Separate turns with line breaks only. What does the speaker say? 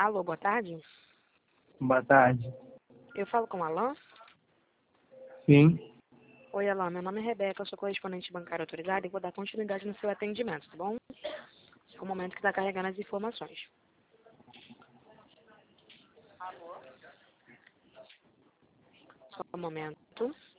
Alô, boa tarde.
Boa tarde.
Eu falo com o Alan?
Sim.
Oi, Alan. Meu nome é Rebeca, eu sou correspondente bancária autorizada e vou dar continuidade no seu atendimento, tá bom? É o momento que está carregando as informações. Só um momento.